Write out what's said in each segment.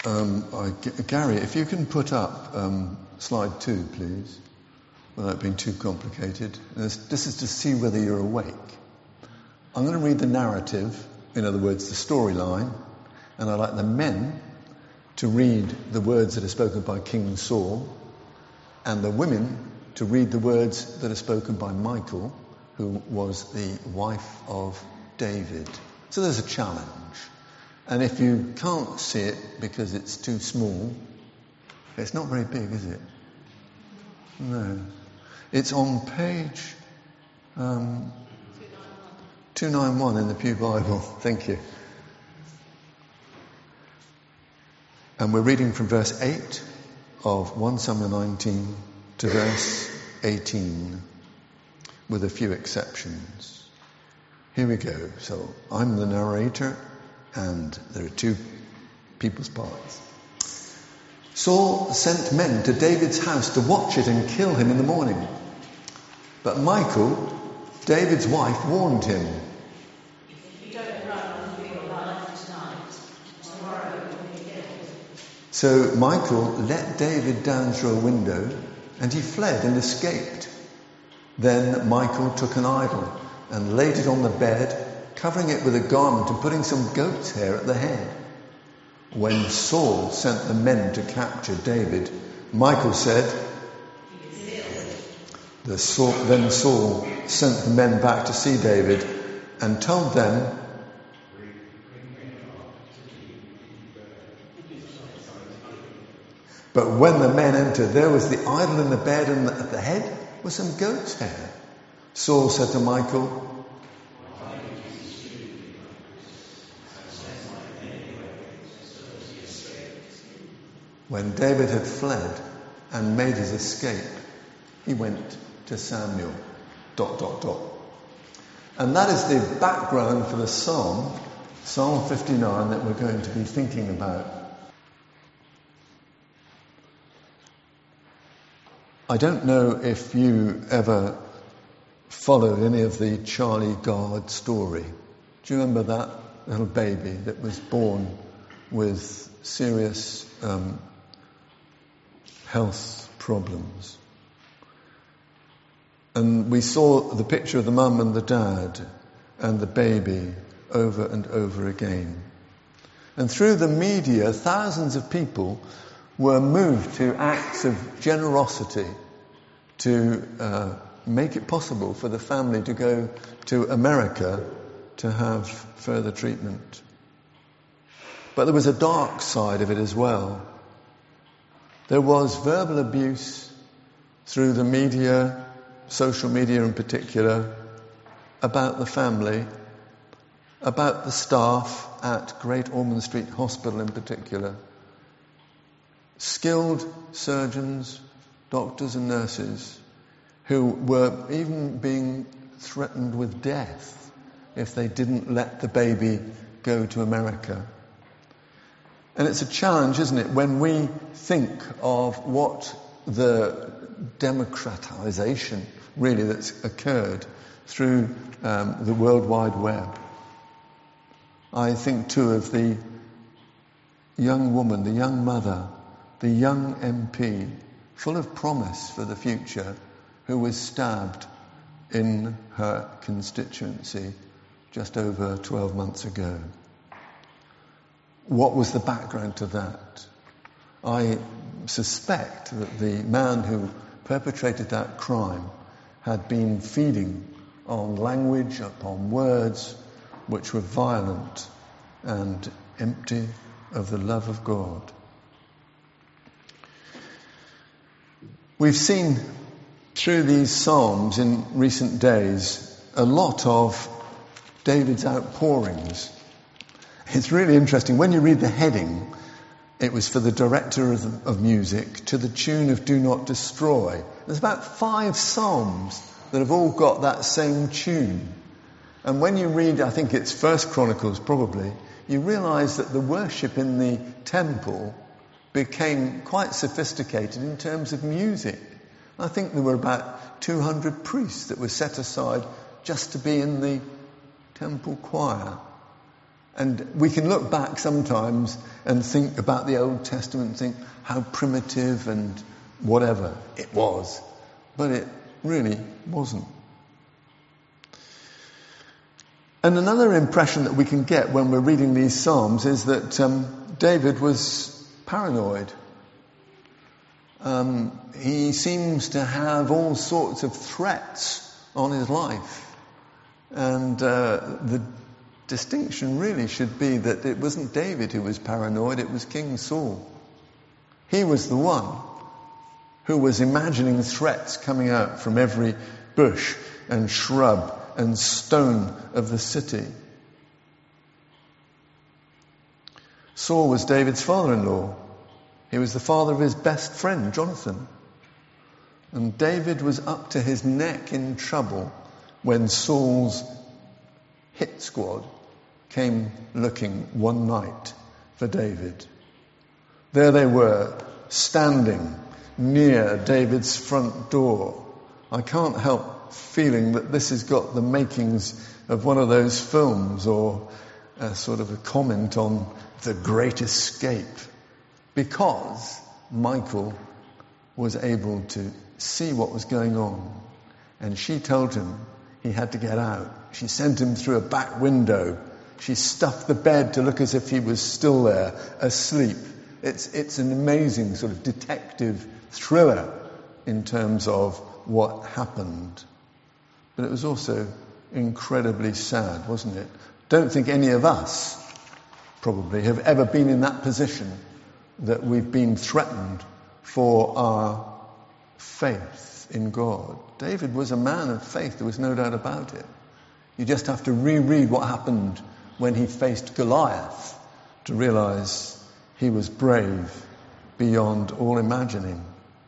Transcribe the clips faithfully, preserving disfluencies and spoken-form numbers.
Um, I, Gary, if you can put up um, slide two, please, without being too complicated. This, this is to see whether you're awake. I'm going to read the narrative, in other words, the storyline, and I'd like the men to read the words that are spoken by King Saul, and the women to read the words that are spoken by Michal, who was the wife of David. So there's a challenge. And if you can't see it because it's too small, it's not very big, is it? No. It's on page um, two ninety-one in the Pew Bible. Thank you. And we're reading from verse eight of First Samuel nineteen to verse eighteen, with a few exceptions. Here we go. So I'm the narrator, and there are two people's parts. Saul sent men to David's house to watch it and kill him in the morning. But Michal, David's wife, warned him. If you don't run for your life tonight, tomorrow you'll be killed. So Michal let David down through a window, and he fled and escaped. Then Michal took an idol and laid it on the bed, covering it with a garment and putting some goat's hair at the head. When Saul sent the men to capture David, Michal said, the Saul, then Saul sent the men back to see David and told them, but when the men entered, there was the idol in the bed, and at the head was some goat's hair. Saul said to Michal, when David had fled and made his escape, he went to Samuel. Dot, dot, dot. And that is the background for the psalm, Psalm fifty-nine, that we're going to be thinking about. I don't know if you ever followed any of the Charlie Gard story. Do you remember that little baby that was born with serious um, health problems? And we saw the picture of the mum and the dad and the baby over and over again. And through the media, thousands of people were moved to acts of generosity to uh, make it possible for the family to go to America to have further treatment. But there was a dark side of it as well. There was verbal abuse through the media, social media in particular, about the family, about the staff at Great Ormond Street Hospital in particular. Skilled surgeons, doctors and nurses who were even being threatened with death if they didn't let the baby go to America. And it's a challenge, isn't it, when we think of what the democratization really that's occurred through um, the World Wide Web. I think too of the young woman, the young mother, the young M P, full of promise for the future, who was stabbed in her constituency just over twelve months ago. What was the background to that? I suspect that the man who perpetrated that crime had been feeding on language, upon words which were violent and empty of the love of God. We've seen through these Psalms in recent days a lot of David's outpourings. It's really interesting. When you read the heading, it was for the director of, of music to the tune of Do Not Destroy. There's about five Psalms that have all got that same tune. And when you read, I think it's First Chronicles probably, you realise that the worship in the temple became quite sophisticated in terms of music. I think there were about two hundred priests that were set aside just to be in the temple choir. And we can look back sometimes and think about the Old Testament and think how primitive and whatever it was. But it really wasn't. And another impression that we can get when we're reading these Psalms is that um, David was paranoid. Um, he seems to have all sorts of threats on his life. And uh, the distinction really should be that it wasn't David who was paranoid, it was King Saul. He was the one who was imagining threats coming out from every bush and shrub and stone of the city. Saul was David's father-in-law. He was the father of his best friend, Jonathan. And David was up to his neck in trouble when Saul's hit squad came looking one night for David. There they were, standing near David's front door. I can't help feeling that this has got the makings of one of those films, or a sort of a comment on The Great Escape, because Michal was able to see what was going on, and she told him he had to get out. She sent him through a back window. She stuffed the bed to look as if he was still there, asleep. It's, it's an amazing sort of detective thriller in terms of what happened. But it was also incredibly sad, wasn't it? Don't think any of us probably have ever been in that position, that we've been threatened for our faith in God. David was a man of faith, there was no doubt about it. You just have to reread what happened when he faced Goliath to realize he was brave beyond all imagining.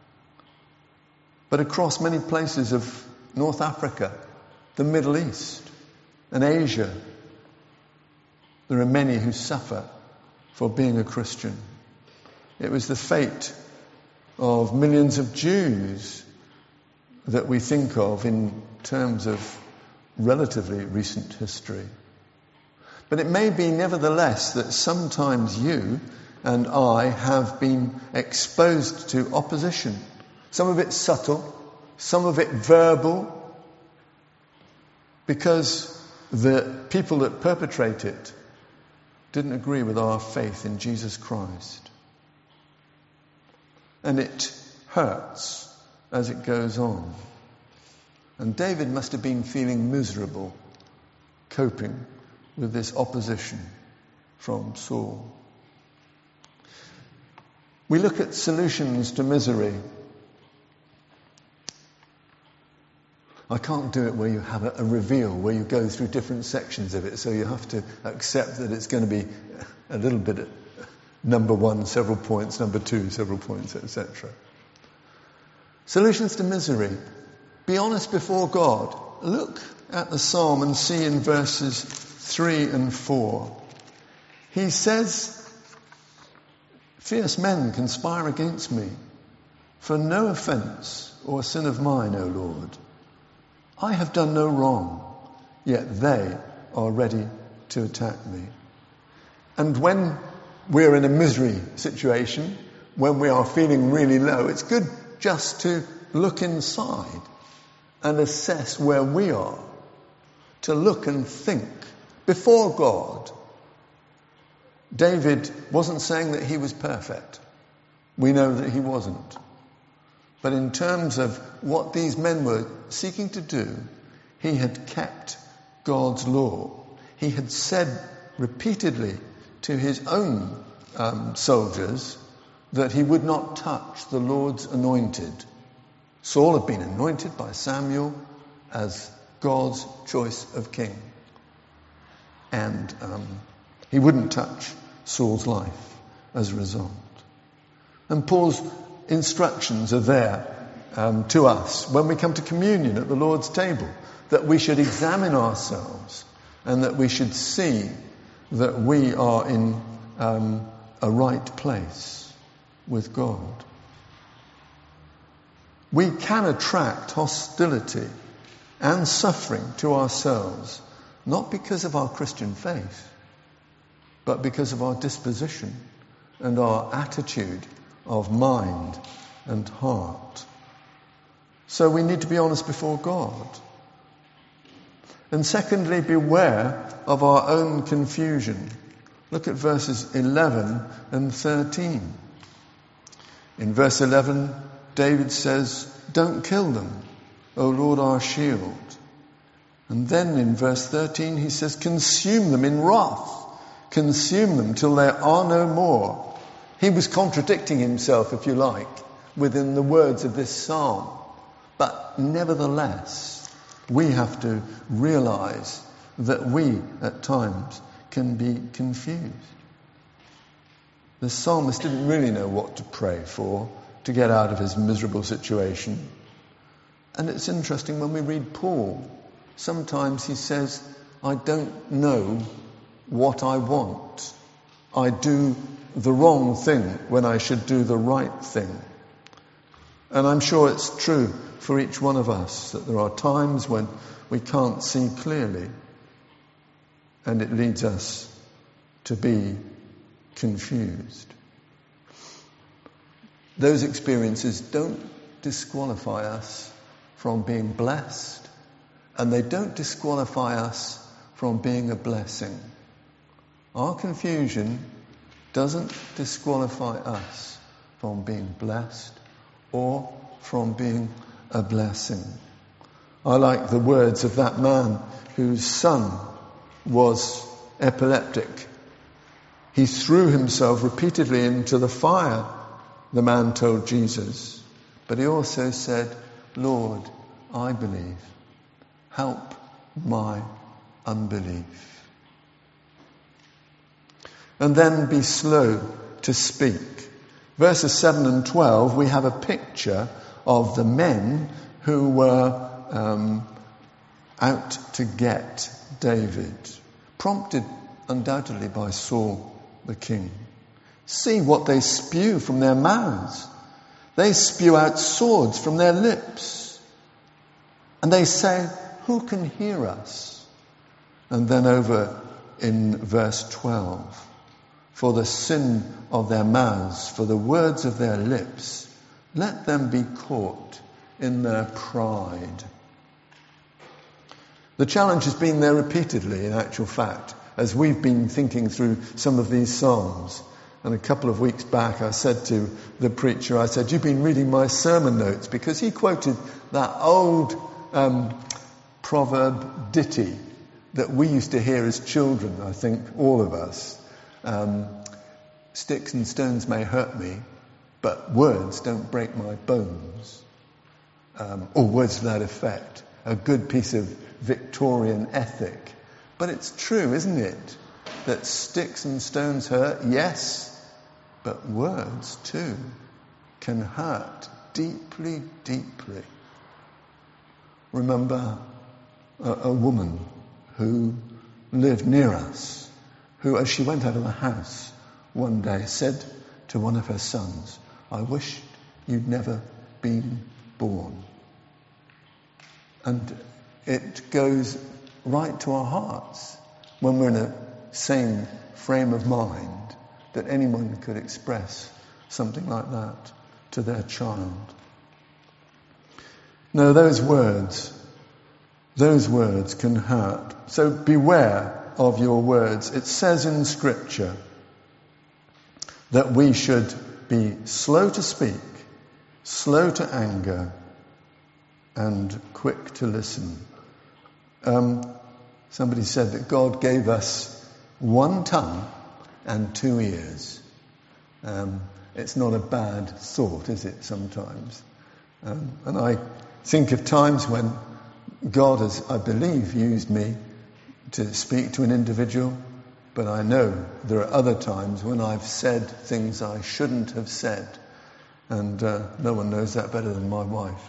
But across many places of North Africa, the Middle East, and Asia, there are many who suffer for being a Christian. It was the fate of millions of Jews that we think of in terms of relatively recent history. But it may be nevertheless that sometimes you and I have been exposed to opposition. Some of it subtle, some of it verbal, because the people that perpetrate it didn't agree with our faith in Jesus Christ. And it hurts as it goes on. And David must have been feeling miserable, coping with this opposition from Saul. We look at solutions to misery. I can't do it where you have a, a reveal, where you go through different sections of it, so you have to accept that it's going to be a little bit number one, several points, number two, several points, et cetera. Solutions to misery. Be honest before God. Look at the psalm and see in verses three and four. He says, "Fierce men conspire against me, for no offence or sin of mine, O Lord. I have done no wrong, yet they are ready to attack me." And when we're in a misery situation, when we are feeling really low, it's good just to look inside and assess where we are, to look and think before God. David wasn't saying that he was perfect. We know that he wasn't. But in terms of what these men were seeking to do, he had kept God's law. He had said repeatedly to his own um, soldiers that he would not touch the Lord's anointed. Saul had been anointed by Samuel as God's choice of king. And um, he wouldn't touch Saul's life as a result. And Paul's instructions are there um, to us when we come to communion at the Lord's table, that we should examine ourselves and that we should see that we are in um, a right place with God. We can attract hostility and suffering to ourselves, not because of our Christian faith, but because of our disposition and our attitude of mind and heart. So we need to be honest before God. And secondly, beware of our own confusion. Look at verses eleven and thirteen. In verse eleven, David says, "Don't kill them, O Lord our shield." And then in verse thirteen he says, "Consume them in wrath. Consume them till there are no more." He was contradicting himself, if you like, within the words of this psalm. But nevertheless, we have to realize that we, at times, can be confused. The psalmist didn't really know what to pray for to get out of his miserable situation. And it's interesting when we read Paul, sometimes he says, "I don't know what I want. I do the wrong thing when I should do the right thing." And I'm sure it's true for each one of us that there are times when we can't see clearly, and it leads us to be confused. Those experiences don't disqualify us from being blessed, and they don't disqualify us from being a blessing. Our confusion doesn't disqualify us from being blessed or from being a blessing. I like the words of that man whose son was epileptic. He threw himself repeatedly into the fire, the man told Jesus. But he also said, "Lord, I believe. Help my unbelief." And then be slow to speak. Verses seven and twelve, we have a picture of the men who were um, out to get David, prompted undoubtedly by Saul the king. See what they spew from their mouths. They spew out swords from their lips. And they say, "Who can hear us?" And then over in verse twelve, "For the sin of their mouths, for the words of their lips, let them be caught in their pride." The challenge has been there repeatedly, in actual fact, as we've been thinking through some of these psalms. And a couple of weeks back I said to the preacher, I said, "You've been reading my sermon notes," because he quoted that old um, proverb ditty that we used to hear as children, I think, all of us. Um, "Sticks and stones may hurt me, but words don't break my bones." Um, or words to that effect. A good piece of Victorian ethic. But it's true, isn't it? That sticks and stones hurt, yes, but words too can hurt deeply, deeply. Remember a, a woman who lived near us, who as she went out of the house one day said to one of her sons, "I wished you'd never been born." And it goes right to our hearts when we're in a sane frame of mind that anyone could express something like that to their child. No, those words, those words can hurt. So beware of your words. It says in Scripture that we should be slow to speak, slow to anger, and quick to listen. Um, somebody said that God gave us one tongue and two ears. Um, it's not a bad thought, is it, sometimes? Um, and I think of times when God has, I believe, used me to speak to an individual, but I know there are other times when I've said things I shouldn't have said, and uh, no one knows that better than my wife.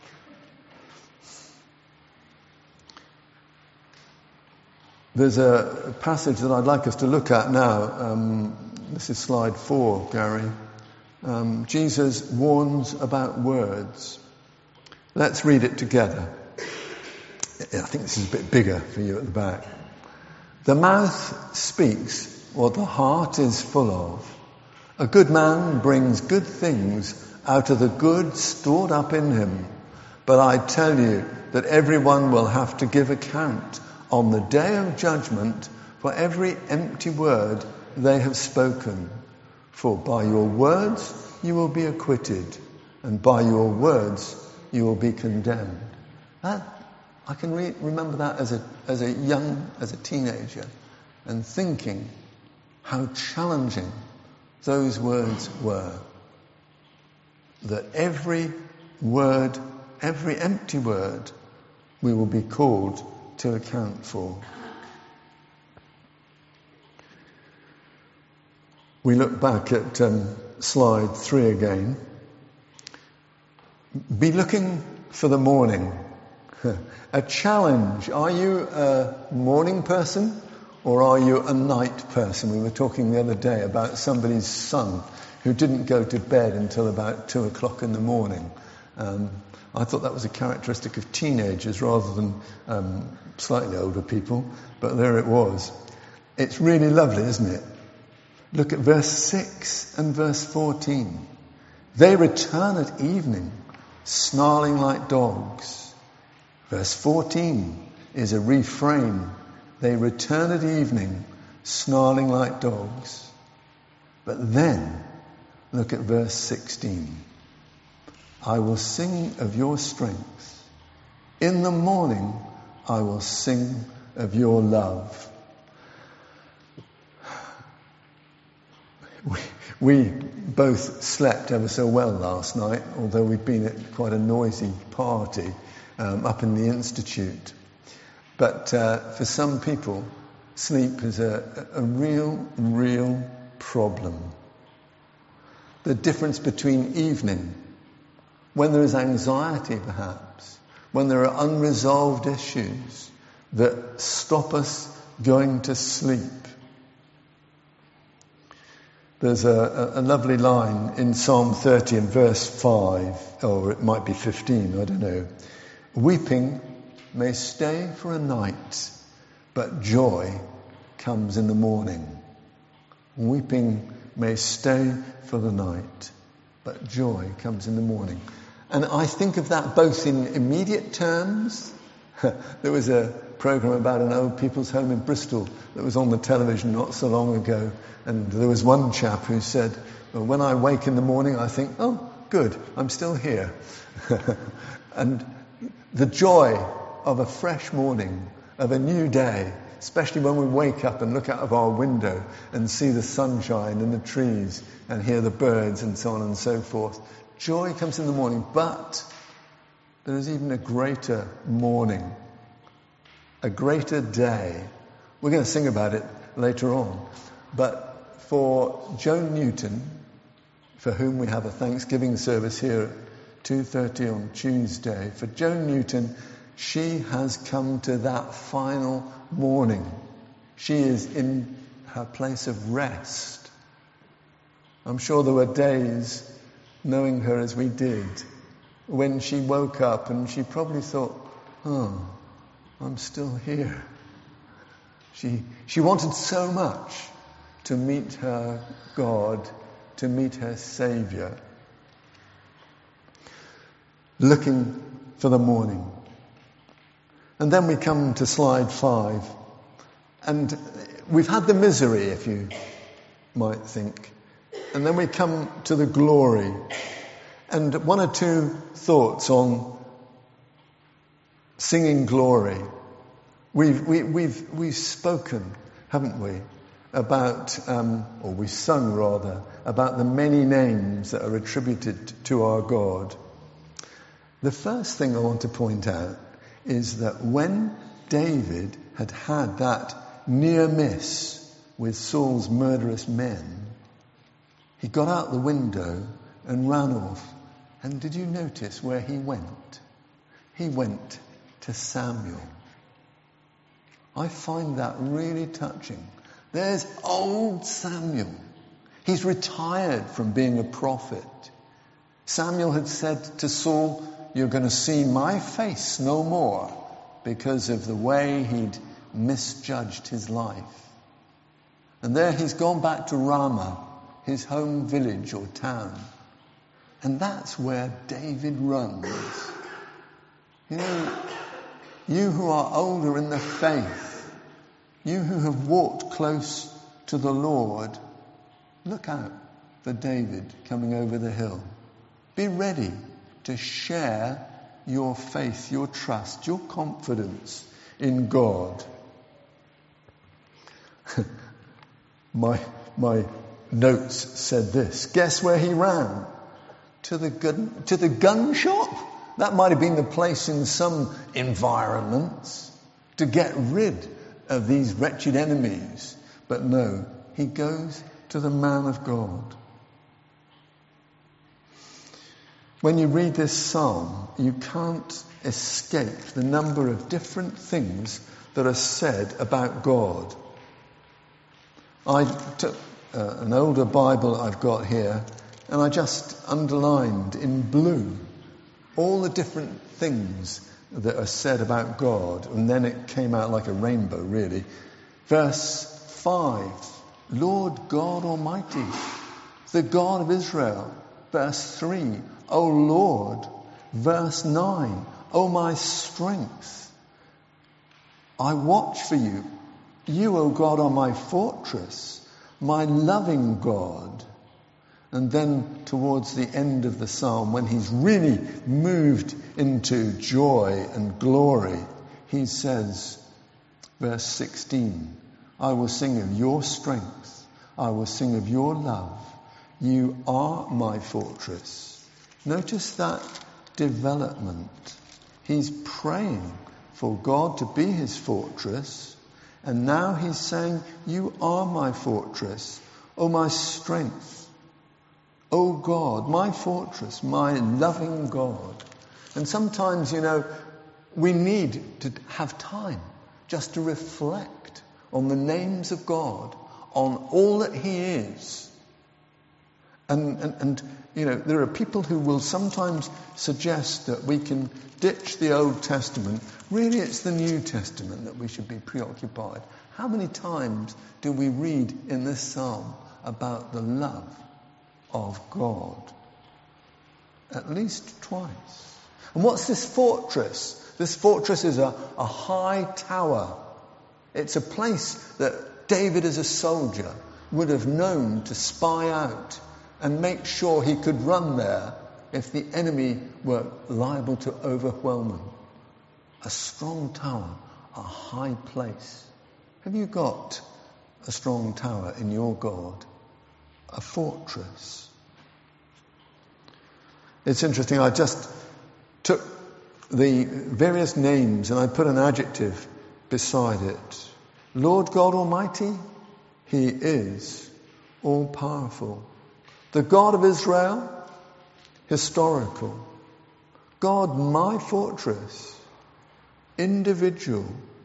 There's a passage that I'd like us to look at now. Um, this is slide four, Gary. Um, Jesus warns about words. Let's read it together. I think this is a bit bigger for you at the back. "The mouth speaks what the heart is full of. A good man brings good things out of the good stored up in him. But I tell you that everyone will have to give account on the day of judgment for every empty word they have spoken. For by your words you will be acquitted, and by your words you will be condemned. That, I can re- remember that as a as a young, as a teenager, and thinking how challenging those words were. That every word, every empty word, we will be called to account for. We look back at um, slide three again. Be looking for the morning. A challenge. Are you a morning person or are you a night person? We were talking the other day about somebody's son who didn't go to bed until about two o'clock in the morning. Um, I thought that was a characteristic of teenagers rather than um, slightly older people, but there it was. It's really lovely, isn't it? Look at verse six and verse fourteen. They return at evening, snarling like dogs. Verse fourteen is a refrain. They return at evening, snarling like dogs. But then, look at verse sixteen. I will sing of your strength. In the morning, I will sing of your love. We, we both slept ever so well last night, although we've been at quite a noisy party um, up in the Institute. But uh, for some people, sleep is a, a real, real problem. The difference between evening, when there is anxiety perhaps, when there are unresolved issues that stop us going to sleep. There's a, a, a lovely line in Psalm thirty and verse five, or it might be fifteen, I don't know. Weeping may stay for a night, but joy comes in the morning. Weeping may stay for the night, but joy comes in the morning. And I think of that both in immediate terms. There was a program about an old people's home in Bristol that was on the television not so long ago, and there was one chap who said, well, when I wake in the morning I think, oh good, I'm still here. And the joy of a fresh morning, of a new day, especially when we wake up and look out of our window and see the sunshine and the trees and hear the birds and so on and so forth. Joy comes in the morning, but there is even a greater morning, a greater day. We're going to sing about it later on. But for Joan Newton, for whom we have a Thanksgiving service here at two thirty on Tuesday, for Joan Newton, she has come to that final morning. She is in her place of rest. I'm sure there were days, knowing her as we did, when she woke up and she probably thought, oh, I'm still here. She, she wanted so much to meet her God, to meet her Saviour. Looking for the morning. And then we come to slide five. And we've had the misery, if you might think. And then we come to the glory. And one or two thoughts on singing glory. We've, we, we've, we've spoken, haven't we, about, um, or we've sung rather, about the many names that are attributed to our God. The first thing I want to point out is that when David had had that near miss with Saul's murderous men, he got out the window and ran off. And did you notice where he went? He went to Samuel. I find that really touching. There's old Samuel. He's retired from being a prophet. Samuel had said to Saul, you're going to see my face no more, because of the way he'd misjudged his life. And there he's gone back to Ramah, his home village or town. And that's where David runs. You know, you who are older in the faith, you who have walked close to the Lord, look out for David coming over the hill. Be ready to share your faith, your trust, your confidence in God. my my notes said this. Guess where he ran? To the gun, to the gun shop? That might have been the place in some environments to get rid of these wretched enemies. But no, he goes to the man of God. When you read this psalm, you can't escape the number of different things that are said about God. I took uh, an older Bible I've got here, and I just underlined in blue all the different things that are said about God. And then it came out like a rainbow, really. Verse five, Lord God Almighty, the God of Israel. Verse three, O Lord. Verse nine, O my strength. I watch for you. You, O God, are my fortress, my loving God. And then towards the end of the psalm, when he's really moved into joy and glory, he says, verse sixteen, I will sing of your strength. I will sing of your love. You are my fortress. Notice that development. He's praying for God to be his fortress. And now he's saying, you are my fortress. Oh, my strength. Oh God, my fortress, my loving God. And sometimes, you know, we need to have time just to reflect on the names of God, on all that he is. And, and, and, you know, there are people who will sometimes suggest that we can ditch the Old Testament. Really, it's the New Testament that we should be preoccupied. How many times do we read in this psalm about the love of God? At least twice. And what's this fortress? This fortress is a, a high tower. It's a place that David as a soldier would have known to spy out and make sure he could run there if the enemy were liable to overwhelm him. A strong tower, a high place. Have you got a strong tower in your God? A fortress? It's interesting, I just took the various names and I put an adjective beside it. Lord God Almighty, he is all-powerful. The God of Israel, historical. God, my fortress, individual.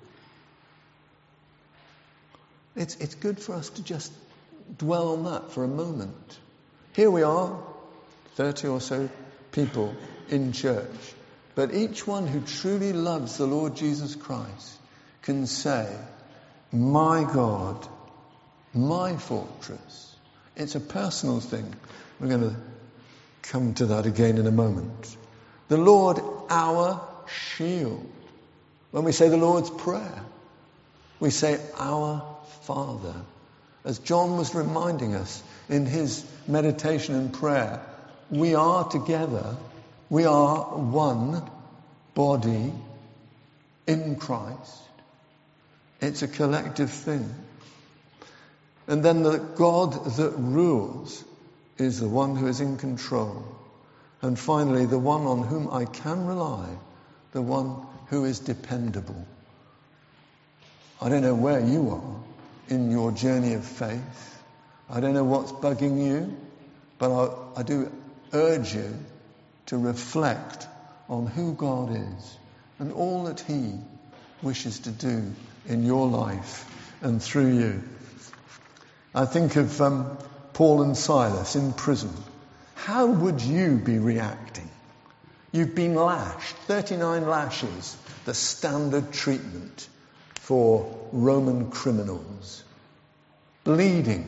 It's, it's good for us to just dwell on that for a moment. Here we are, thirty or so people in church. But each one who truly loves the Lord Jesus Christ can say, my God, my fortress. It's a personal thing. We're going to come to that again in a moment. The Lord, our shield. When we say the Lord's Prayer, we say, our Father. As John was reminding us in his meditation and prayer, we are together, we are one body in Christ. It's a collective thing. And then the God that rules is the one who is in control. And finally, the one on whom I can rely, the one who is dependable. I don't know where you are in your journey of faith. I don't know what's bugging you, but I, I do urge you to reflect on who God is and all that he wishes to do in your life and through you. I think of um, Paul and Silas in prison. How would you be reacting? You've been lashed, thirty-nine lashes, the standard treatment for Roman criminals. bleeding,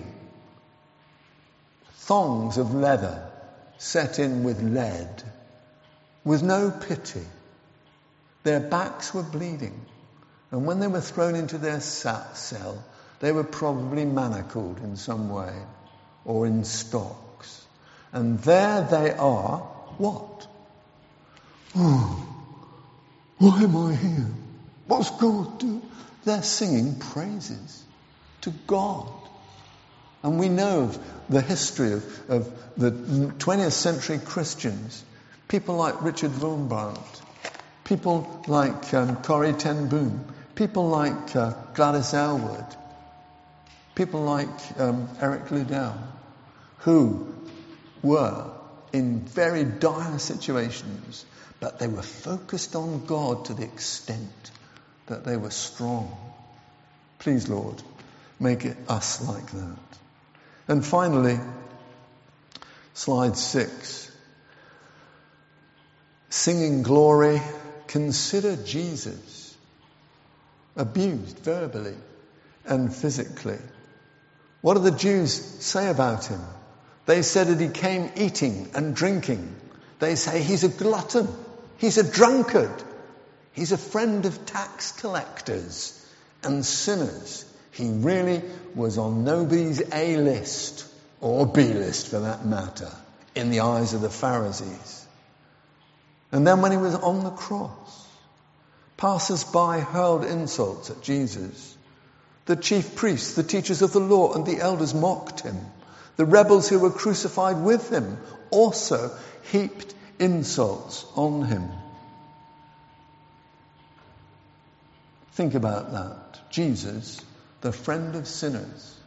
thongs of leather set in with lead, with no pity. Their backs were bleeding, and when they were thrown into their cell, they were probably manacled in some way, or in stocks. And there they are, what? Oh, why am I here? What's God doing? They're singing praises to God. And we know of the history of, of the twentieth century Christians, people like Richard Wurmbrand, people like um, Corrie ten Boom, people like uh, Gladys Aylward, people like um, Eric Liddell, who were in very dire situations, but they were focused on God to the extent that they were strong. Please, Lord, make it us like that. And finally, slide six. Singing glory, consider Jesus, abused verbally and physically. What do the Jews say about him? They said that he came eating and drinking. They say he's a glutton, he's a drunkard, he's a friend of tax collectors and sinners. He really was on nobody's A list, or B list for that matter, in the eyes of the Pharisees. And then when he was on the cross, passers-by hurled insults at Jesus. The chief priests, the teachers of the law, and the elders mocked him. The rebels who were crucified with him also heaped insults on him. Think about that. Jesus, the friend of sinners.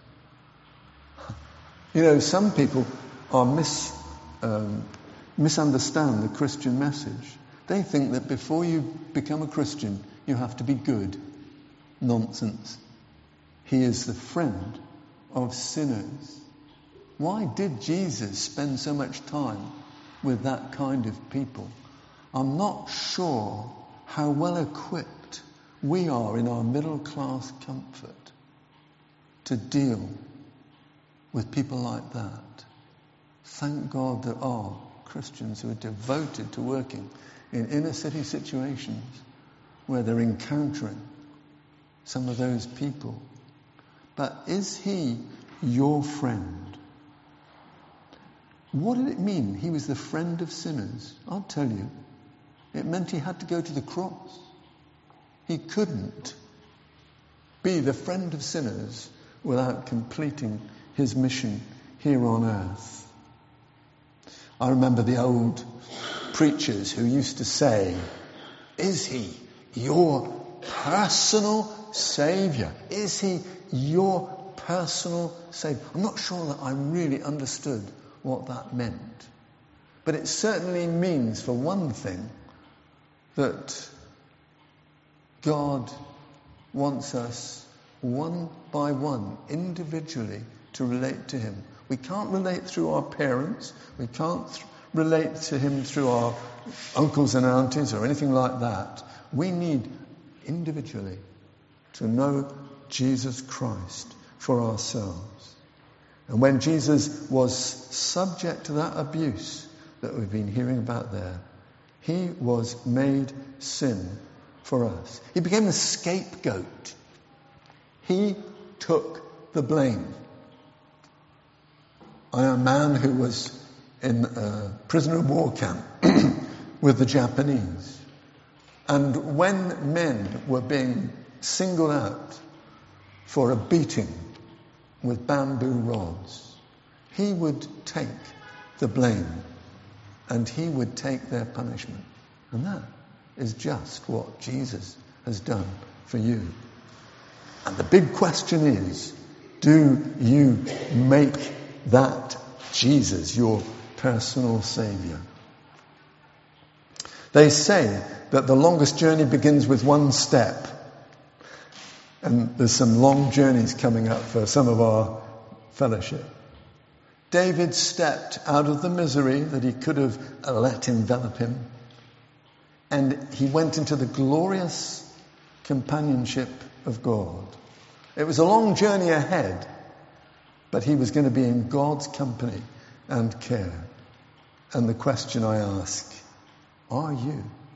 You know, some people are mis, um, misunderstand the Christian message. They think that before you become a Christian, you have to be good. Nonsense. He is the friend of sinners. Why did Jesus spend so much time with that kind of people? I'm not sure how well equipped we are in our middle class comfort to deal with people like that. Thank God there are Christians who are devoted to working in inner city situations where they're encountering some of those people. But is he your friend? What did it mean he was the friend of sinners? I'll tell you. It meant he had to go to the cross. He couldn't be the friend of sinners without completing his mission here on earth. I remember the old preachers who used to say, is he your personal saviour? Is he your personal saviour? I'm not sure that I really understood what that meant. But it certainly means, for one thing, that God wants us one by one, individually, to relate to him. We can't relate through our parents. We can't th- relate to him through our uncles and aunties or anything like that. We need individually to know Jesus Christ for ourselves. And when Jesus was subject to that abuse that we've been hearing about there, he was made sin for us. He became the scapegoat. He took the blame. I am a man who was in a prisoner of war camp with the Japanese. And when men were being singled out for a beating with bamboo rods, he would take the blame and he would take their punishment. And that is just what Jesus has done for you. And the big question is, do you make that Jesus your personal saviour? They say that the longest journey begins with one step. And there's some long journeys coming up for some of our fellowship. David stepped out of the misery that he could have let envelop him, and he went into the glorious companionship of God. It was a long journey ahead, But he was going to be in God's company and care. And the question I ask, are you?